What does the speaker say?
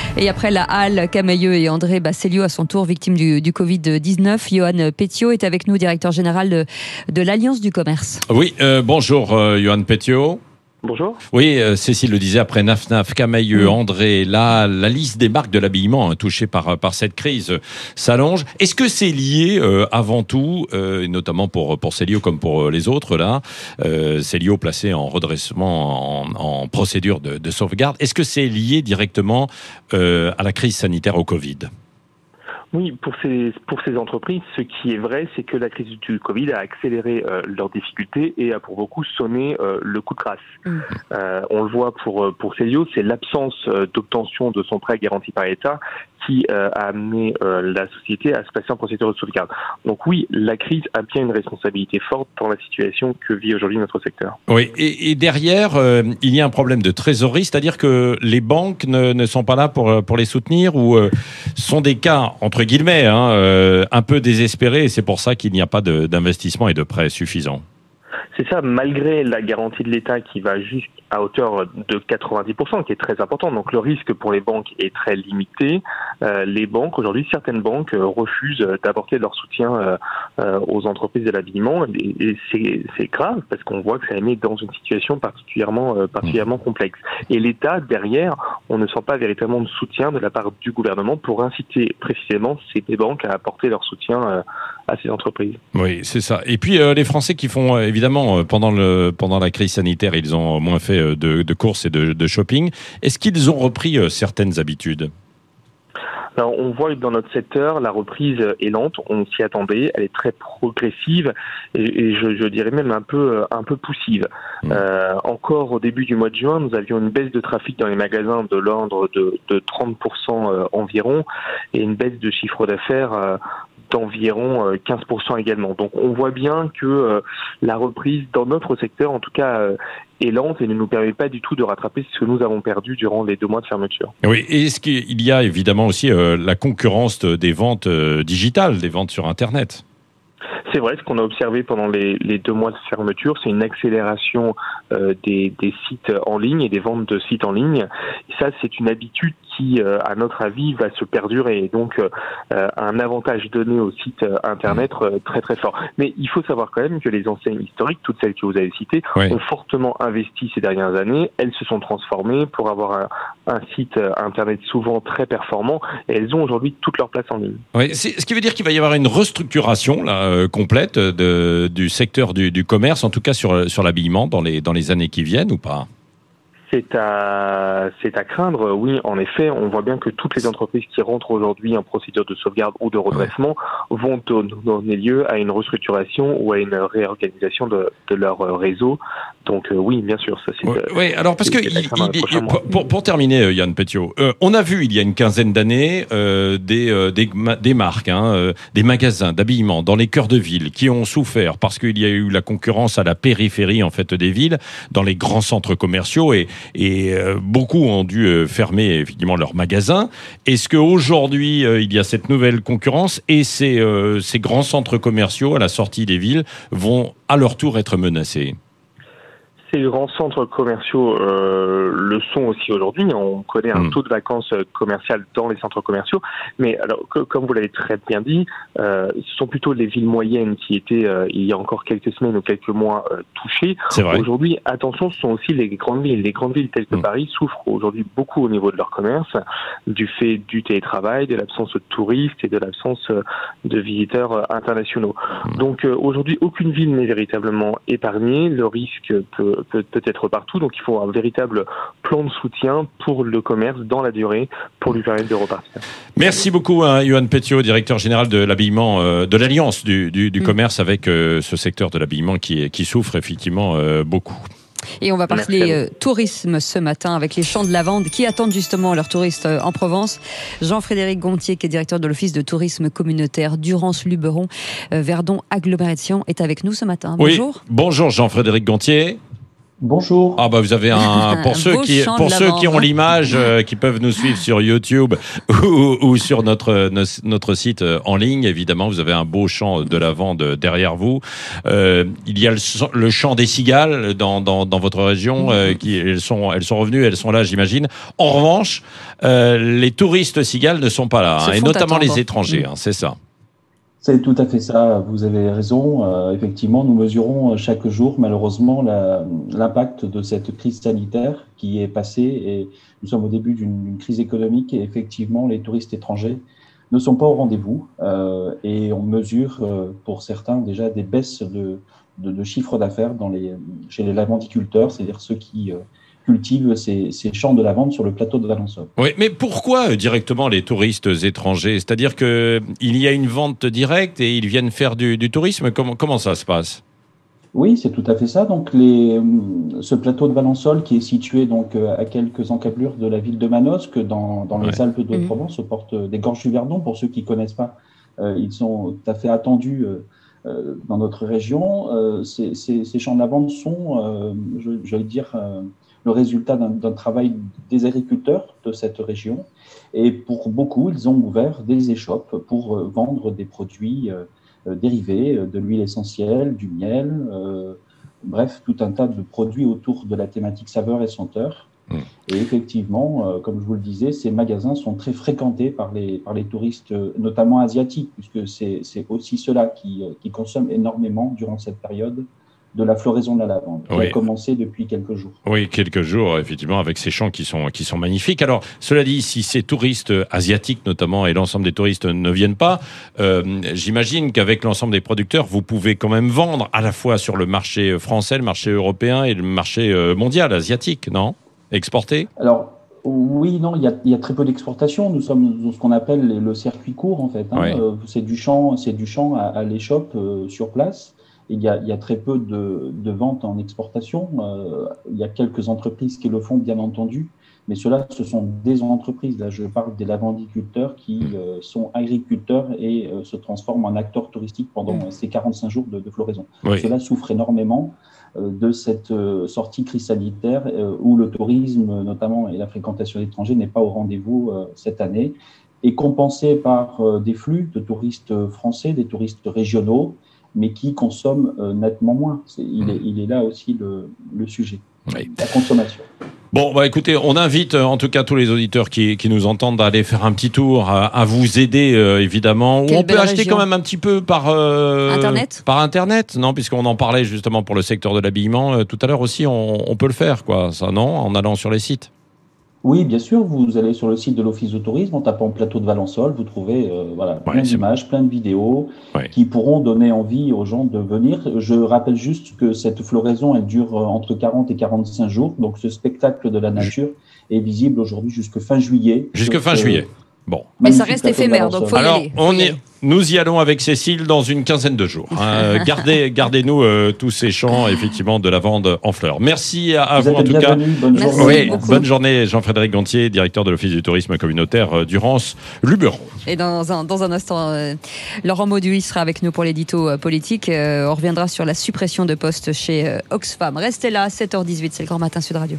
Et après la Halle, Camaïeu et André Célio à son tour victime du Covid-19. Johan Petiot est avec nous, directeur général de l'Alliance du commerce. Oui, bonjour Johan Petiot. Bonjour. Oui, Cécile le disait, après Naf, Camaïeu, André, la liste des marques de l'habillement touchées par cette crise s'allonge. Est-ce que c'est lié avant tout, notamment pour Célio comme pour les autres là, Célio placé en redressement, en procédure de sauvegarde, est-ce que c'est lié directement à la crise sanitaire au Covid ? Oui, pour ces entreprises, ce qui est vrai, c'est que la crise du Covid a accéléré leurs difficultés et a pour beaucoup sonné le coup de grâce. On le voit pour Célio, c'est l'absence d'obtention de son prêt garanti par l'État qui a amené la société à se placer en procédure de sauvegarde. Donc oui, la crise a bien une responsabilité forte dans la situation que vit aujourd'hui notre secteur. Oui, et derrière, il y a un problème de trésorerie, c'est-à-dire que les banques ne sont pas là pour les soutenir, ou sont des cas, entre guillemets, un peu désespérés, et c'est pour ça qu'il n'y a pas d'investissement et de prêts suffisants. C'est ça, malgré la garantie de l'État qui va jusqu'à hauteur de 90%, qui est très important. Donc le risque pour les banques est très limité. Les banques, aujourd'hui, certaines banques refusent d'apporter leur soutien aux entreprises de l'habillement. Et c'est grave parce qu'on voit que ça les met dans une situation particulièrement complexe. Et l'État, derrière, on ne sent pas véritablement de soutien de la part du gouvernement pour inciter précisément ces banques à apporter leur soutien à ces entreprises. Oui, c'est ça. Et puis les Français qui font évidemment pendant la crise sanitaire, ils ont moins fait de courses et de shopping. Est-ce qu'ils ont repris certaines habitudes ? Alors, on voit que dans notre secteur, la reprise est lente, on s'y attendait, elle est très progressive et je dirais même un peu poussive. Encore au début du mois de juin, nous avions une baisse de trafic dans les magasins de l'ordre de 30% environ et une baisse de chiffre d'affaires d'environ 15% également. Donc on voit bien que la reprise dans notre secteur, en tout cas, est lente et ne nous permet pas du tout de rattraper ce que nous avons perdu durant les 2 mois de fermeture. Oui, et est-ce qu'il y a évidemment aussi la concurrence des ventes digitales, des ventes sur Internet ? C'est vrai, ce qu'on a observé pendant les 2 mois de fermeture, c'est une accélération des sites en ligne et des ventes de sites en ligne. Et ça, c'est une habitude qui, à notre avis, va se perdurer. Et donc, un avantage donné au site Internet très très fort. Mais il faut savoir quand même que les enseignes historiques, toutes celles que vous avez citées, ont fortement investi ces dernières années. Elles se sont transformées pour avoir un site Internet souvent très performant. Et elles ont aujourd'hui toute leur place en ligne. Oui, ce qui veut dire qu'il va y avoir une restructuration là, complète du secteur du commerce, en tout cas sur l'habillement dans les années qui viennent, ou pas ? C'est à craindre, oui, en effet. On voit bien que toutes les entreprises qui rentrent aujourd'hui en procédure de sauvegarde ou de redressement vont donner lieu à une restructuration ou à une réorganisation de leur réseau. Donc oui, bien sûr, ça c'est... Oui, alors parce que pour terminer, Johan Petiot, on a vu il y a une quinzaine d'années des marques, des magasins d'habillement dans les cœurs de ville qui ont souffert parce qu'il y a eu la concurrence à la périphérie en fait des villes, dans les grands centres commerciaux, et beaucoup ont dû fermer effectivement leurs magasins. Est-ce qu'aujourd'hui il y a cette nouvelle concurrence et ces grands centres commerciaux à la sortie des villes vont à leur tour être menacés ? Ces grands centres commerciaux le sont aussi aujourd'hui. On connaît un taux de vacances commerciales dans les centres commerciaux. Mais alors, comme vous l'avez très bien dit, ce sont plutôt les villes moyennes qui étaient, il y a encore quelques semaines ou quelques mois, touchées. C'est vrai. Aujourd'hui, attention, ce sont aussi les grandes villes. Les grandes villes telles que Paris souffrent aujourd'hui beaucoup au niveau de leur commerce, du fait du télétravail, de l'absence de touristes et de l'absence de visiteurs internationaux. Donc aujourd'hui, aucune ville n'est véritablement épargnée. Le risque peut être partout, donc il faut un véritable plan de soutien pour le commerce dans la durée pour lui permettre de repartir. Merci beaucoup Johan Petiot, directeur général de l'habillement de l'Alliance du commerce, avec ce secteur de l'habillement qui souffre effectivement beaucoup. Et on va parler tourisme ce matin avec les champs de lavande qui attendent justement leurs touristes en Provence. Jean-Frédéric Gontier, qui est directeur de l'Office de tourisme communautaire Durance-Luberon, Verdon Agglomération, est avec nous ce matin. Bonjour. Oui, bonjour Jean-Frédéric Gontier. Bonjour. Ah bah vous avez pour ceux qui ont l'image, qui peuvent nous suivre sur YouTube ou sur notre site en ligne, évidemment, vous avez un beau champ de lavande derrière vous. Il y a le champ des cigales dans votre région, elles sont revenues, elles sont là, j'imagine. En revanche, les touristes cigales ne sont pas là, et notamment les étrangers, c'est ça. C'est tout à fait ça, vous avez raison. Effectivement, nous mesurons chaque jour, malheureusement, l'impact de cette crise sanitaire qui est passée. Et nous sommes au début d'une crise économique et effectivement, les touristes étrangers ne sont pas au rendez-vous. Et on mesure, pour certains, déjà des baisses de chiffre d'affaires chez les lavandiculteurs, c'est-à-dire ceux qui cultivent ces champs de lavande sur le plateau de Valensole. Oui, mais pourquoi directement les touristes étrangers ? C'est-à-dire qu'il y a une vente directe et ils viennent faire du tourisme ? Comment ça se passe ? Oui, c'est tout à fait ça. Donc, ce plateau de Valensole qui est situé donc à quelques encablures de la ville de Manosque, dans les Alpes de Provence, aux portes des Gorges du Verdon. Pour ceux qui ne connaissent pas, ils sont tout à fait attendus dans notre région. Ces champs de lavande sont, je vais dire, le résultat d'un travail des agriculteurs de cette région. Et pour beaucoup, ils ont ouvert des échoppes pour vendre des produits dérivés de l'huile essentielle, du miel, bref, tout un tas de produits autour de la thématique saveur et senteur. Et effectivement, comme je vous le disais, ces magasins sont très fréquentés par les touristes, notamment asiatiques, puisque c'est aussi ceux-là qui consomment énormément durant cette période de la floraison de la lavande, qui a commencé depuis quelques jours. Oui, quelques jours, effectivement, avec ces champs qui sont magnifiques. Alors, cela dit, si ces touristes asiatiques, notamment, et l'ensemble des touristes ne viennent pas, j'imagine qu'avec l'ensemble des producteurs, vous pouvez quand même vendre à la fois sur le marché français, le marché européen et le marché mondial, asiatique, non ? Exporter ? Alors, oui, non, il y a très peu d'exportation. Nous sommes dans ce qu'on appelle le circuit court, en fait. C'est du champ à l'échoppe sur place. Il y a très peu de ventes en exportation. Il y a quelques entreprises qui le font, bien entendu, mais ceux-là, ce sont des entreprises. Là, je parle des lavandiculteurs qui sont agriculteurs et se transforment en acteurs touristiques pendant ces 45 jours de floraison. Ceux-là souffrent énormément de cette sortie crise sanitaire où le tourisme, notamment, et la fréquentation d'étrangers n'est pas au rendez-vous cette année, et compensé par des flux de touristes français, des touristes régionaux, mais qui consomment nettement moins. Il est là aussi le sujet, la consommation. Bon, bah écoutez, on invite en tout cas tous les auditeurs qui nous entendent à aller faire un petit tour, à vous aider évidemment. Ou on peut acheter quand même un petit peu par Internet. Par Internet, non, puisqu'on en parlait justement pour le secteur de l'habillement tout à l'heure aussi. On peut le faire, quoi, ça, non, en allant sur les sites. Oui, bien sûr, vous allez sur le site de l'Office de tourisme, en tapant plateau de Valensole, vous trouvez plein d'images, plein de vidéos qui pourront donner envie aux gens de venir. Je rappelle juste que cette floraison, elle dure entre 40 et 45 jours, donc ce spectacle de la nature est visible aujourd'hui jusqu'à fin juillet. Jusqu'à fin juillet. Bon. Mais ça reste éphémère, donc faut y aller. Nous y allons avec Cécile dans une quinzaine de jours. Gardez-nous tous ces champs, effectivement, de lavande en fleurs. Merci à vous en tout cas. Bonne journée. Bonne journée, Jean-Frédéric Gontier, directeur de l'Office du tourisme communautaire Durance-Luberon. Et dans un instant, Laurent Mauduit sera avec nous pour l'édito politique. On reviendra sur la suppression de postes chez Oxfam. Restez là, 7h18, c'est le Grand Matin Sud Radio.